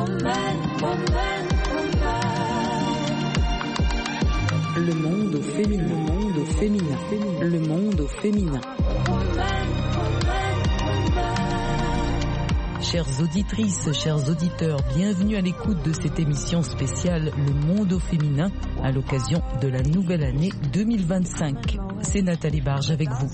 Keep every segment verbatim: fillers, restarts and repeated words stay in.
Le monde au féminin, le monde au féminin, le monde au féminin. Chères auditrices, chers auditeurs, bienvenue à l'écoute de cette émission spéciale Le Monde au féminin à l'occasion de la nouvelle année deux mille vingt-cinq. C'est Nathalie Barge avec vous.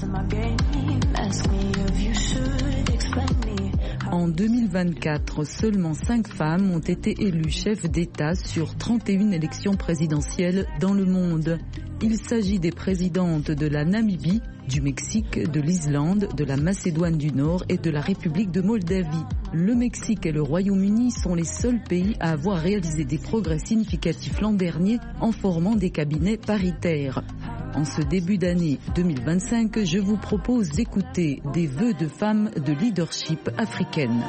En deux mille vingt-quatre, seulement cinq femmes ont été élues chefs d'État sur trente et une élections présidentielles dans le monde. Il s'agit des présidentes de la Namibie, du Mexique, de l'Islande, de la Macédoine du Nord et de la République de Moldavie. Le Mexique et le Royaume-Uni sont les seuls pays à avoir réalisé des progrès significatifs l'an dernier en formant des cabinets paritaires. En ce début d'année deux mille vingt-cinq, je vous propose d'écouter des vœux de femmes de leadership africaines.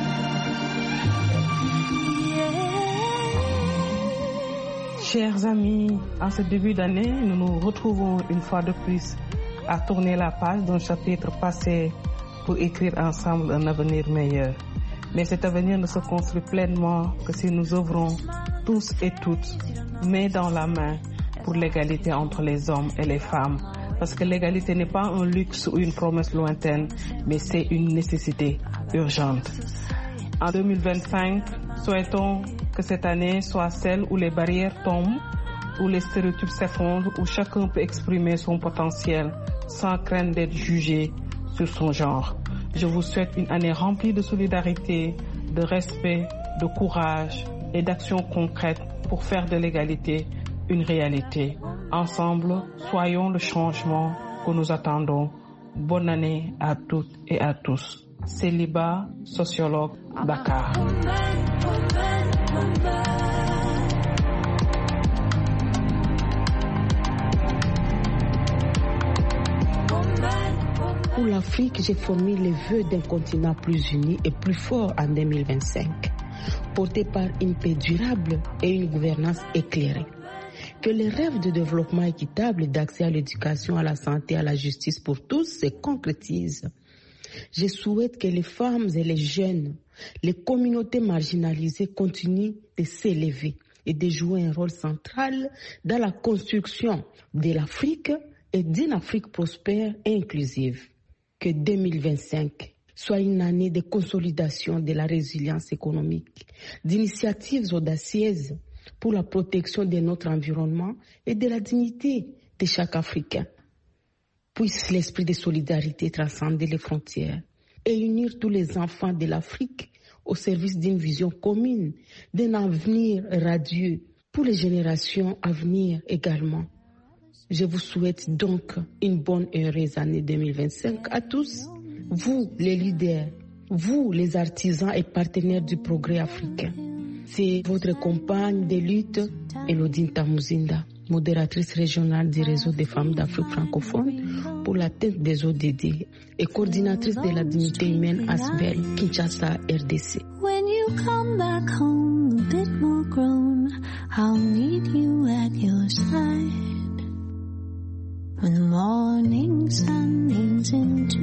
Chers amis, en ce début d'année, nous nous retrouvons une fois de plus à tourner la page d'un chapitre passé pour écrire ensemble un avenir meilleur. Mais cet avenir ne se construit pleinement que si nous œuvrons tous et toutes, main dans la main, pour l'égalité entre les hommes et les femmes. Parce que l'égalité n'est pas un luxe ou une promesse lointaine, mais c'est une nécessité urgente. En deux mille vingt-cinq, souhaitons que cette année soit celle où les barrières tombent, où les stéréotypes s'effondrent, où chacun peut exprimer son potentiel sans crainte d'être jugé sur son genre. Je vous souhaite une année remplie de solidarité, de respect, de courage et d'actions concrètes pour faire de l'égalité une réalité. Ensemble, soyons le changement que nous attendons. Bonne année à toutes et à tous. Célibat, sociologue, Dakar. Pour l'Afrique, j'ai formé les vœux d'un continent plus uni et plus fort en deux mille vingt-cinq, porté par une paix durable et une gouvernance éclairée. Que les rêves de développement équitable et d'accès à l'éducation, à la santé, à la justice pour tous se concrétisent. Je souhaite que les femmes et les jeunes, les communautés marginalisées continuent de s'élever et de jouer un rôle central dans la construction de l'Afrique et d'une Afrique prospère et inclusive. Que deux mille vingt-cinq soit une année de consolidation de la résilience économique, d'initiatives audacieuses pour la protection de notre environnement et de la dignité de chaque Africain. Puisse l'esprit de solidarité transcender les frontières et unir tous les enfants de l'Afrique au service d'une vision commune, d'un avenir radieux pour les générations à venir également. Je vous souhaite donc une bonne et heureuse année deux mille vingt-cinq à tous, vous les leaders, vous les artisans et partenaires du progrès africain. C'est votre compagne de lutte, Elodine Tamuzinda, modératrice régionale du réseau des femmes d'Afrique francophone pour l'atteinte des O D D et coordinatrice de la dignité humaine A S B E L, Kinshasa, R D C. When you come back home a bit more grown, I'll need you at your side. When the morning sun is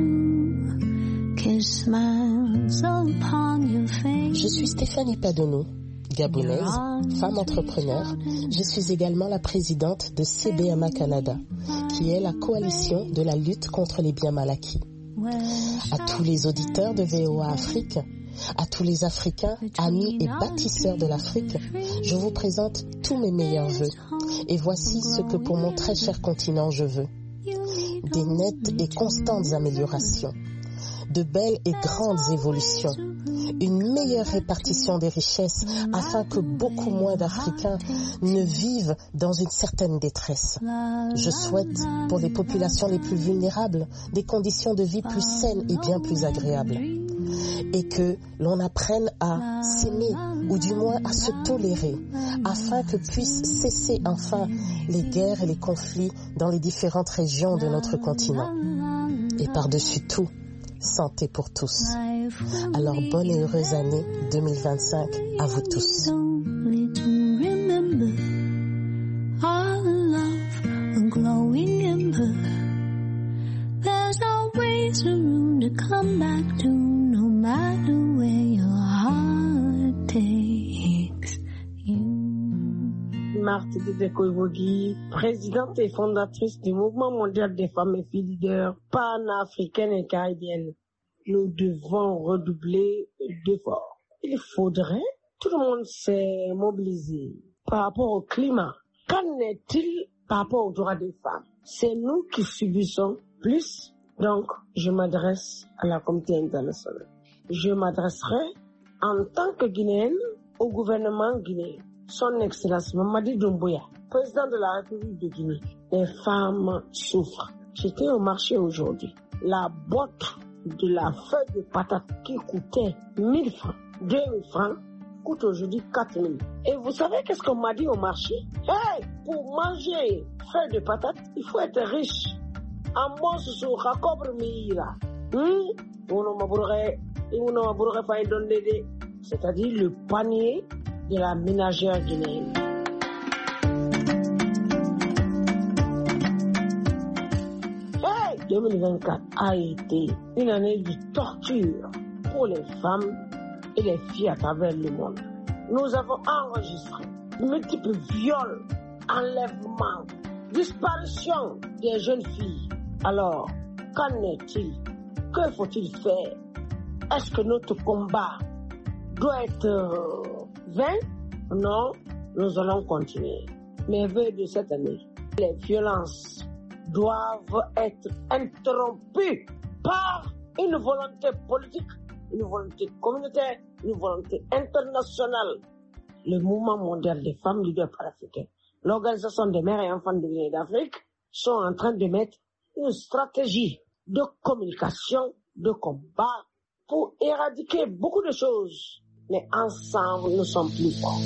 into, kiss smiles upon your face. Je suis Stéphanie Padono, gabonaise, femme entrepreneur. Je suis également la présidente de C B M A Canada, qui est la coalition de la lutte contre les biens mal acquis. À tous les auditeurs de V O A Afrique, à tous les Africains, amis et bâtisseurs de l'Afrique, je vous présente tous mes meilleurs vœux. Et voici ce que pour mon très cher continent je veux. Des nettes et constantes améliorations, de belles et grandes évolutions, une meilleure répartition des richesses afin que beaucoup moins d'Africains ne vivent dans une certaine détresse. Je souhaite pour les populations les plus vulnérables des conditions de vie plus saines et bien plus agréables. Et que l'on apprenne à s'aimer ou du moins à se tolérer afin que puissent cesser enfin les guerres et les conflits dans les différentes régions de notre continent. Et par-dessus tout, santé pour tous. Alors bonne et heureuse année deux mille vingt-cinq à vous tous. Come back to no matter where your heart takes. Marthe Dedekoivogi, présidente et fondatrice du Mouvement mondial des femmes et filles leaders panafricaines et caribéennes. Nous devons redoubler d'efforts. Il faudrait, tout le monde s'est mobilisé par rapport au climat. Qu'en est-il par rapport aux droits des femmes? C'est nous qui subissons plus. Donc, je m'adresse à la communauté internationale. Je m'adresserai en tant que Guinéenne au gouvernement guinéen. Son Excellence Mamadi Doumbouya, président de la République de Guinée. Les femmes souffrent. J'étais au marché aujourd'hui. La boîte de la feuille de patate qui coûtait mille francs, deux mille francs, coûte aujourd'hui quatre mille. Et vous savez qu'est-ce qu'on m'a dit au marché? Hey, pour manger feuille de patate, il faut être riche. En mos sur Jacob Mira. C'est-à-dire le panier de la ménagère guinéenne. Hey, deux mille vingt-quatre a été une année de torture pour les femmes et les filles à travers le monde. Nous avons enregistré multiples viols, enlèvements, disparitions des jeunes filles. Alors, qu'en est-il? Que faut-il faire? Est-ce que notre combat doit être euh, vain? Non, nous allons continuer. Mais vœux de cette année, les violences doivent être interrompues par une volonté politique, une volonté communautaire, une volonté internationale. Le mouvement mondial des femmes leaders panafricaines, l'organisation des mères et enfants de Guinée d'Afrique sont en train de mettre une stratégie de communication, de combat pour éradiquer beaucoup de choses. Mais ensemble, nous sommes plus forts.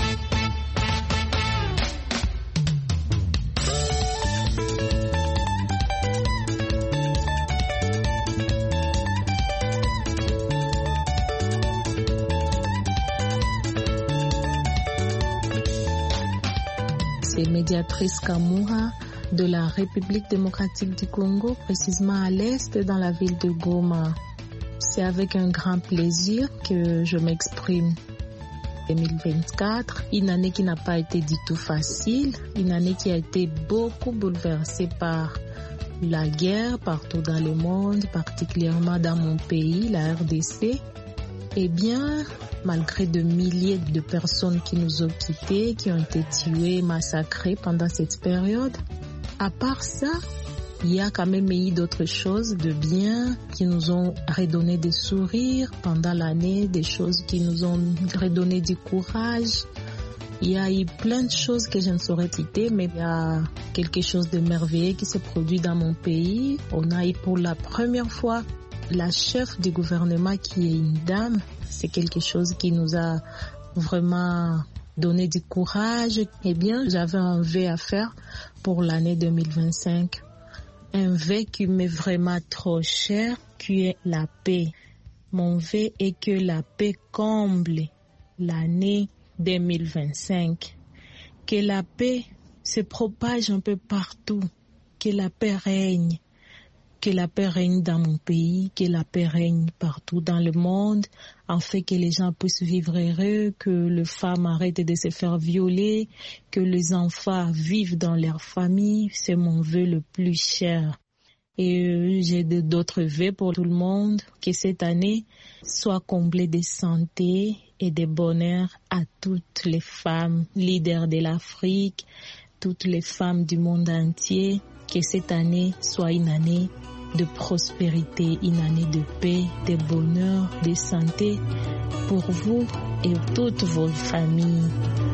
C'est médiatrice Kamura de la République démocratique du Congo, précisément à l'est, dans la ville de Goma. C'est avec un grand plaisir que je m'exprime. deux mille vingt-quatre, une année qui n'a pas été du tout facile, une année qui a été beaucoup bouleversée par la guerre partout dans le monde, particulièrement dans mon pays, la R D C. Eh bien, malgré de milliers de personnes qui nous ont quittés, qui ont été tuées, massacrées pendant cette période, à part ça, il y a quand même eu d'autres choses de bien qui nous ont redonné des sourires pendant l'année, des choses qui nous ont redonné du courage. Il y a eu plein de choses que je ne saurais citer, mais il y a quelque chose de merveilleux qui s'est produit dans mon pays. On a eu pour la première fois la chef du gouvernement qui est une dame. C'est quelque chose qui nous a vraiment donné du courage. Eh bien, j'avais un vœu à faire pour l'année deux mille vingt-cinq. Un vœu qui m'est vraiment trop cher, qui est la paix. Mon vœu est que la paix comble l'année deux mille vingt-cinq. Que la paix se propage un peu partout. Que la paix règne. Que la paix règne dans mon pays, que la paix règne partout dans le monde, en fait que les gens puissent vivre heureux, que les femmes arrêtent de se faire violer, que les enfants vivent dans leur famille. C'est mon vœu le plus cher. Et euh, j'ai d'autres vœux pour tout le monde, que cette année soit comblée de santé et de bonheur à toutes les femmes leaders de l'Afrique, toutes les femmes du monde entier, que cette année soit une année de prospérité, une année de paix, de bonheur, de santé pour vous et toutes vos familles.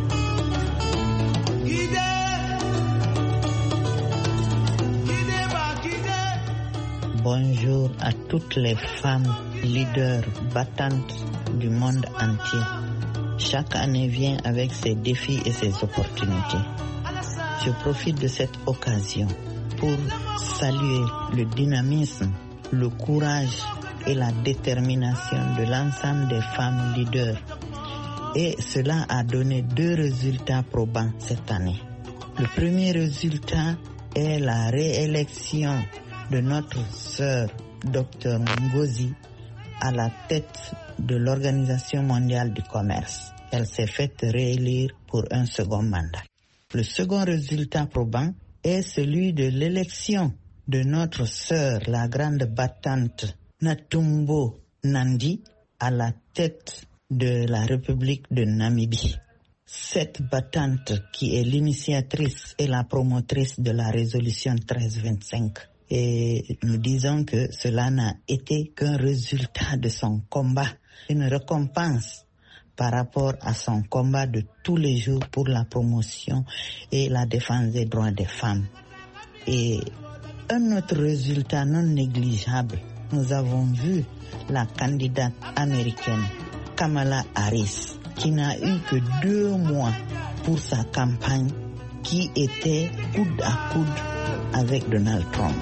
Bonjour à toutes les femmes leaders battantes du monde entier. Chaque année vient avec ses défis et ses opportunités. Je profite de cette occasion pour saluer le dynamisme, le courage et la détermination de l'ensemble des femmes leaders. Et cela a donné deux résultats probants cette année. Le premier résultat est la réélection de notre sœur Docteur Ngozi à la tête de l'Organisation mondiale du commerce. Elle s'est faite réélire pour un second mandat. Le second résultat probant est celui de l'élection de notre sœur, la grande battante Natumbo Nandi, à la tête de la République de Namibie. Cette battante qui est l'initiatrice et la promotrice de la résolution treize vingt-cinq. Et nous disons que cela n'a été qu'un résultat de son combat, une récompense par rapport à son combat de tous les jours pour la promotion et la défense des droits des femmes. Et un autre résultat non négligeable, nous avons vu la candidate américaine Kamala Harris, qui n'a eu que deux mois pour sa campagne, qui était coude à coude avec Donald Trump.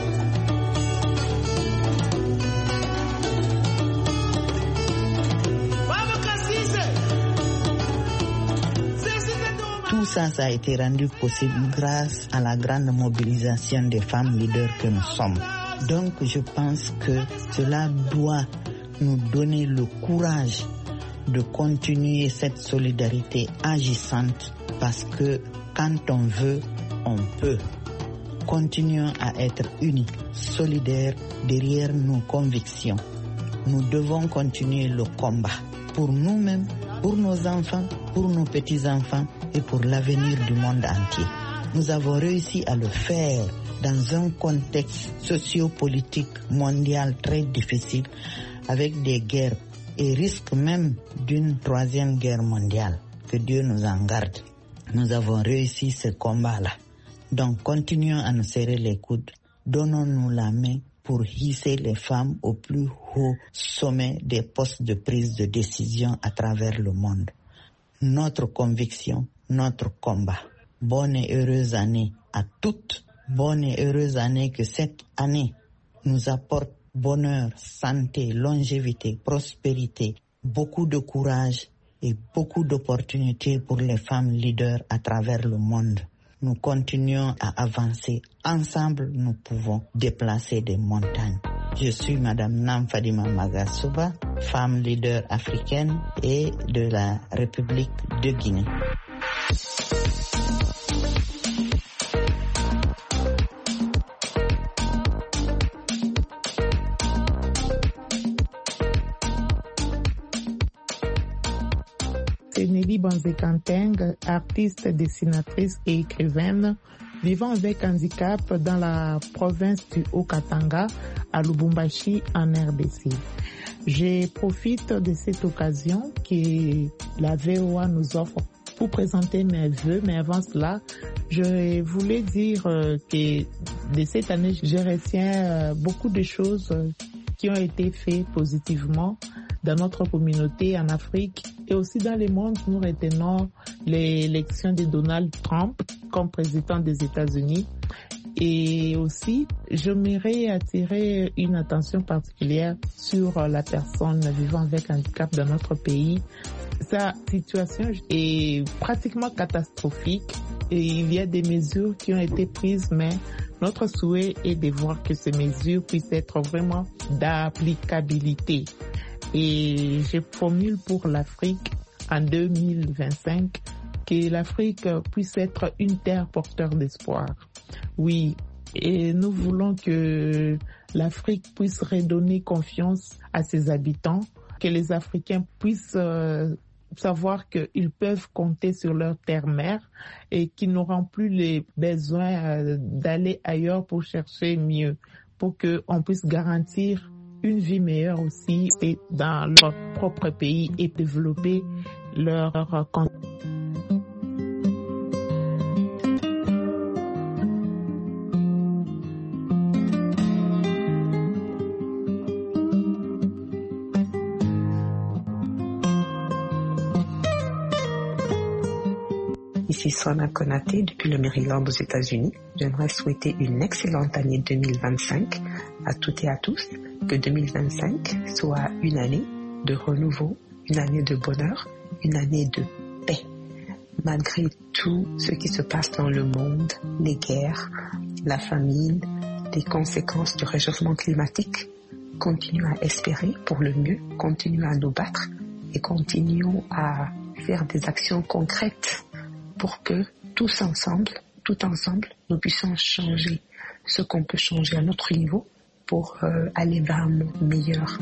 Tout ça, ça a été rendu possible grâce à la grande mobilisation des femmes leaders que nous sommes. Donc, je pense que cela doit nous donner le courage de continuer cette solidarité agissante, parce que quand on veut, on peut. Continuons à être unis, solidaires derrière nos convictions. Nous devons continuer le combat pour nous-mêmes, pour nos enfants, pour nos petits-enfants et pour l'avenir du monde entier. Nous avons réussi à le faire dans un contexte socio-politique mondial très difficile, avec des guerres et risque même d'une troisième guerre mondiale. Que Dieu nous en garde. Nous avons réussi ce combat-là. Donc continuons à nous serrer les coudes. Donnons-nous la main pour hisser les femmes au plus haut sommet des postes de prise de décision à travers le monde. Notre conviction, notre combat. Bonne et heureuse année à toutes. Bonne et heureuse année, que cette année nous apporte bonheur, santé, longévité, prospérité, beaucoup de courage et beaucoup d'opportunités pour les femmes leaders à travers le monde. Nous continuons à avancer. Ensemble, nous pouvons déplacer des montagnes. Je suis Madame Nam Fadima Magasuba, femme leader africaine et de la République de Guinée. Nelly Banzekanteng, artiste, dessinatrice et écrivaine, vivant avec handicap dans la province du Haut-Katanga, à Lubumbashi, en R D C. Je profite de cette occasion que la V O A nous offre pour présenter mes vœux, mais avant cela, je voulais dire que de cette année, je retiens beaucoup de choses qui ont été faites positivement dans notre communauté en Afrique et aussi dans le monde. Nous retenons l'élection de Donald Trump comme président des États-Unis. Et aussi, j'aimerais attirer une attention particulière sur la personne vivant avec handicap dans notre pays. Sa situation est pratiquement catastrophique et il y a des mesures qui ont été prises, mais notre souhait est de voir que ces mesures puissent être vraiment d'applicabilité. Et je formule pour l'Afrique en deux mille vingt-cinq que l'Afrique puisse être une terre porteur d'espoir. Oui, et nous voulons que l'Afrique puisse redonner confiance à ses habitants, que les Africains puissent euh, savoir qu'ils peuvent compter sur leur terre-mère et qu'ils n'auront plus les besoins euh, d'aller ailleurs pour chercher mieux, pour qu'on puisse garantir une vie meilleure aussi dans leur propre pays et développer leur compte. Ici Sona Konaté depuis le Maryland aux États-Unis. J'aimerais souhaiter une excellente année deux mille vingt-cinq à toutes et à tous. Que deux mille vingt-cinq soit une année de renouveau, une année de bonheur, une année de paix. Malgré tout ce qui se passe dans le monde, les guerres, la famine, les conséquences du réchauffement climatique, continuons à espérer pour le mieux, continuons à nous battre et continuons à faire des actions concrètes pour que tous ensemble, tout ensemble, nous puissions changer ce qu'on peut changer à notre niveau pour euh, aller vers un monde meilleur.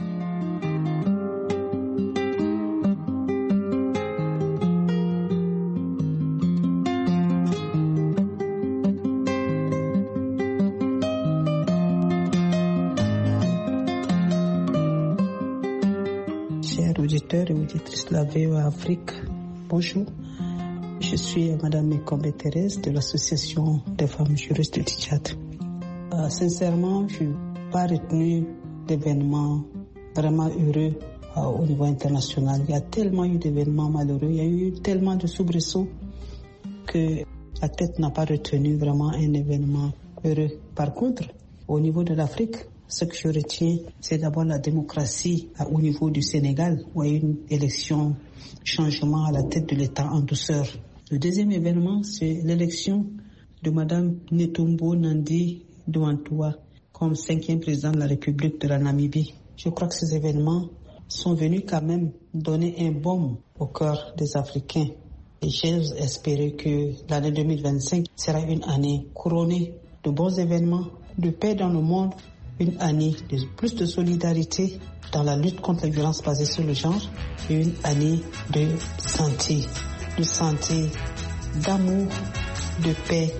Chers auditeurs et auditrices de la V O A Afrique, bonjour. Je suis Madame Mekombe Thérèse de l'Association des femmes juristes du Tchad. Euh, sincèrement, je n'ai pas retenu d'événements vraiment heureux euh, au niveau international. Il y a tellement eu d'événements malheureux, il y a eu tellement de soubresauts que la tête n'a pas retenu vraiment un événement heureux. Par contre, au niveau de l'Afrique, ce que je retiens, c'est d'abord la démocratie euh, au niveau du Sénégal, où il y a eu une élection, changement à la tête de l'État en douceur. Le deuxième événement, c'est l'élection de Madame Netumbo Nandi Douantoua comme cinquième président de la République de la Namibie. Je crois que ces événements sont venus quand même donner un baume au cœur des Africains. Et j'ose espérer que l'année deux mille vingt-cinq sera une année couronnée de bons événements, de paix dans le monde, une année de plus de solidarité dans la lutte contre les violences basées sur le genre et une année de santé, de santé, d'amour, de paix.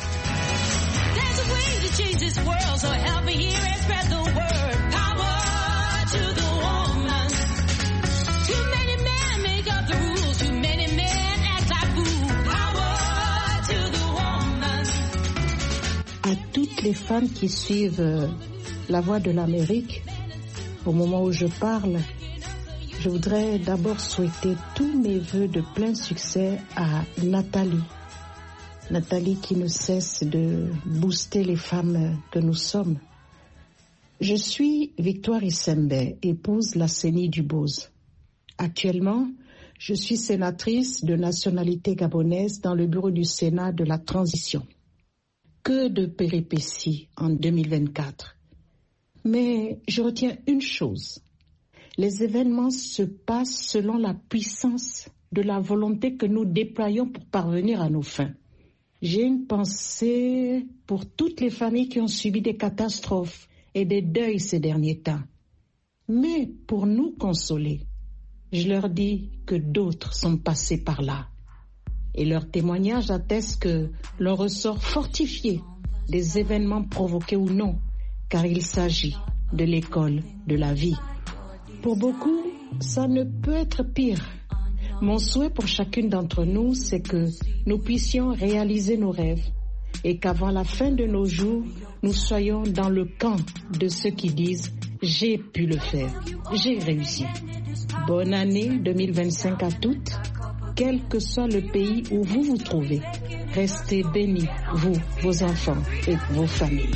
À toutes les femmes qui suivent La Voix de l'Amérique, au moment où je parle, je voudrais d'abord souhaiter tous mes vœux de plein succès à Nathalie. Nathalie qui ne cesse de booster les femmes que nous sommes. Je suis Victoire Issembe, épouse Lasseni Dubose. Actuellement, je suis sénatrice de nationalité gabonaise dans le bureau du Sénat de la Transition. Que de péripéties en deux mille vingt-quatre. Mais je retiens une chose. Les événements se passent selon la puissance de la volonté que nous déployons pour parvenir à nos fins. J'ai une pensée pour toutes les familles qui ont subi des catastrophes et des deuils ces derniers temps. Mais pour nous consoler, je leur dis que d'autres sont passés par là. Et leurs témoignages attestent que l'on ressort fortifié des événements provoqués ou non, car il s'agit de l'école de la vie. Pour beaucoup, ça ne peut être pire. Mon souhait pour chacune d'entre nous, c'est que nous puissions réaliser nos rêves et qu'avant la fin de nos jours, nous soyons dans le camp de ceux qui disent « j'ai pu le faire, j'ai réussi ». Bonne année deux mille vingt-cinq à toutes, quel que soit le pays où vous vous trouvez. Restez bénis, vous, vos enfants et vos familles.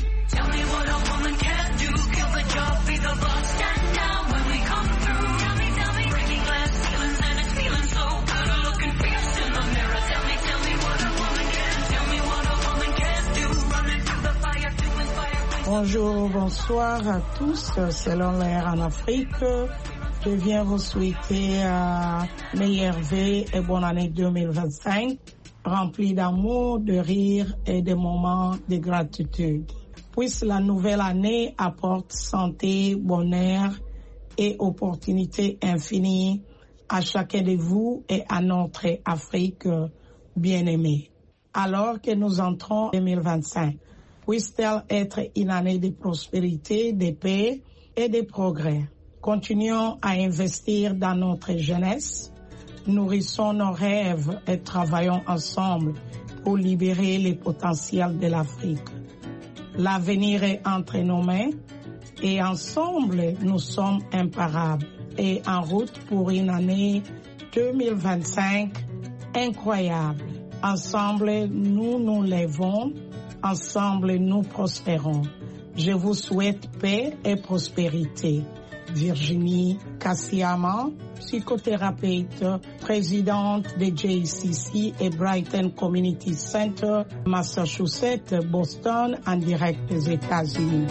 Bonjour, bonsoir à tous. Selon l'heure en Afrique, je viens vous souhaiter euh, meilleurs vœux et bonne année deux mille vingt-cinq, remplie d'amour, de rire et de moments de gratitude. Puisse la nouvelle année apporte santé, bonheur et opportunités infinies à chacun de vous et à notre Afrique bien-aimée. Alors que nous entrons en deux mille vingt-cinq, puisse-t-elle être une année de prospérité, de paix et de progrès. Continuons à investir dans notre jeunesse, nourrissons nos rêves et travaillons ensemble pour libérer les potentiels de l'Afrique. L'avenir est entre nos mains et ensemble nous sommes imparables et en route pour une année deux mille vingt-cinq incroyable. Ensemble, nous nous lèvons. Ensemble, nous prospérons. Je vous souhaite paix et prospérité. Virginie Kassiama, psychothérapeute, présidente de J C C et Brighton Community Center, Massachusetts, Boston, en direct des États-Unis.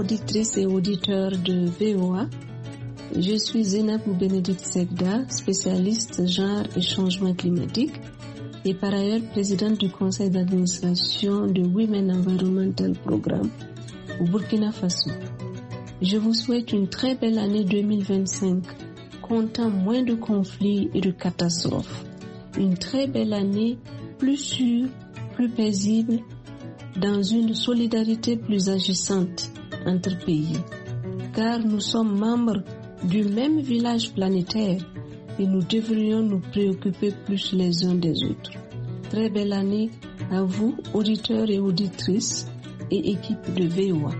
auditrices et auditeurs de V O A. Je suis Zenabou Bénédicte Segda, spécialiste genre et changement climatique et par ailleurs présidente du conseil d'administration de Women Environmental Programme au Burkina Faso. Je vous souhaite une très belle année deux mille vingt-cinq, comptant moins de conflits et de catastrophes. Une très belle année, plus sûre, plus paisible, dans une solidarité plus agissante entre pays. Car nous sommes membres du même village planétaire et nous devrions nous préoccuper plus les uns des autres. Très belle année à vous, auditeurs et auditrices et équipe de V O A.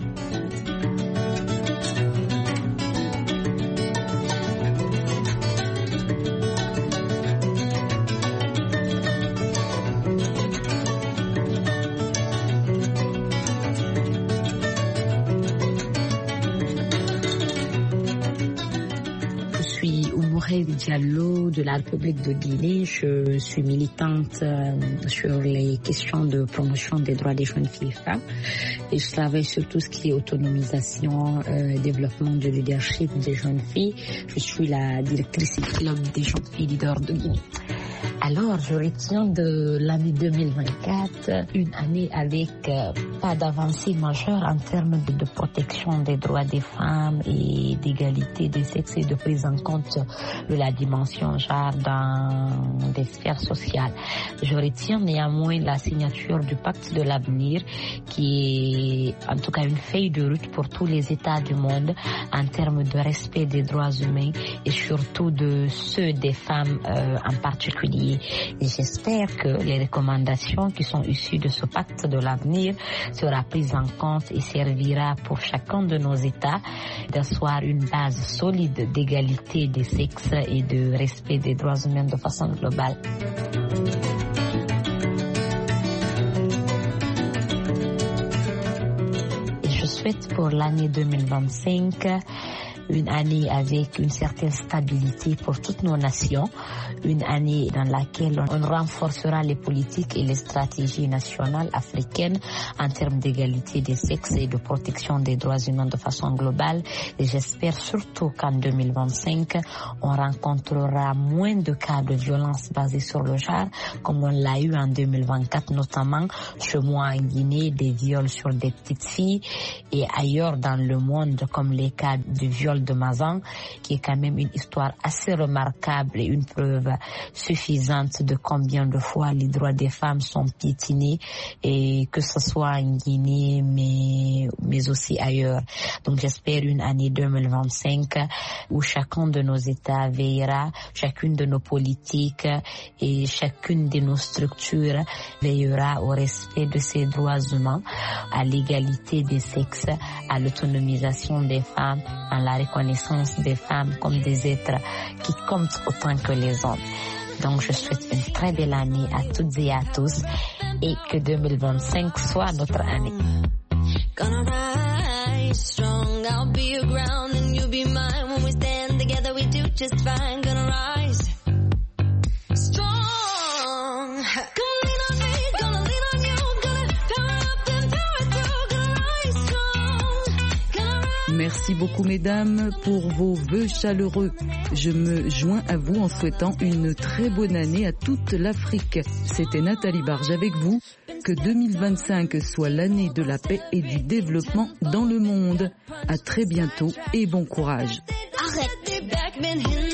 Diallo de la République de Guinée. Je suis militante euh, sur les questions de promotion des droits des jeunes filles et femmes et je travaille sur tout ce qui est autonomisation, euh, développement du leadership des jeunes filles. Je suis la directrice du club des jeunes filles leaders de Guinée. Alors, je retiens de l'année deux mille vingt-quatre une année avec euh, pas d'avancée majeure en termes de, de protection des droits des femmes et d'égalité des sexes et de prise en compte de la dimension genre dans des sphères sociales. Je retiens néanmoins la signature du pacte de l'avenir qui est en tout cas une feuille de route pour tous les États du monde en termes de respect des droits humains et surtout de ceux des femmes euh, en particulier. Et j'espère que les recommandations qui sont issues de ce pacte de l'avenir sera prise en compte et servira pour chacun de nos États d'asseoir une base solide d'égalité des sexes et de respect des droits humains de façon globale. Et je souhaite pour l'année deux mille vingt-cinq une année avec une certaine stabilité pour toutes nos nations, une année dans laquelle on renforcera les politiques et les stratégies nationales africaines en termes d'égalité des sexes et de protection des droits humains de façon globale. Et j'espère surtout qu'en deux mille vingt-cinq, on rencontrera moins de cas de violence basée sur le genre, comme on l'a eu en deux mille vingt-quatre, notamment chez moi en Guinée, des viols sur des petites filles et ailleurs dans le monde, comme les cas de viols de Mazan, qui est quand même une histoire assez remarquable et une preuve suffisante de combien de fois les droits des femmes sont piétinés, et que ce soit en Guinée mais, mais aussi ailleurs. Donc j'espère une année deux mille vingt-cinq où chacun de nos États veillera, chacune de nos politiques et chacune de nos structures veillera au respect de ces droits humains, à l'égalité des sexes, à l'autonomisation des femmes, à la reconnaissance des femmes comme des êtres qui comptent autant que les hommes. Donc je souhaite une très belle année à toutes et à tous et que deux mille vingt-cinq soit notre année. Gonna rise strong, I'll be your ground and you'll be mine. When we stand together we do just fine. Gonna rise strong. Gonna lean on me, gonna lean on you. Gonna power up and power through. Gonna rise strong. Gonna rise. Merci beaucoup mesdames pour vos vœux chaleureux. Je me joins à vous en souhaitant une très bonne année à toute l'Afrique. C'était Nathalie Barge avec vous. Que deux mille vingt-cinq soit l'année de la paix et du développement dans le monde. À très bientôt et bon courage. Arrête.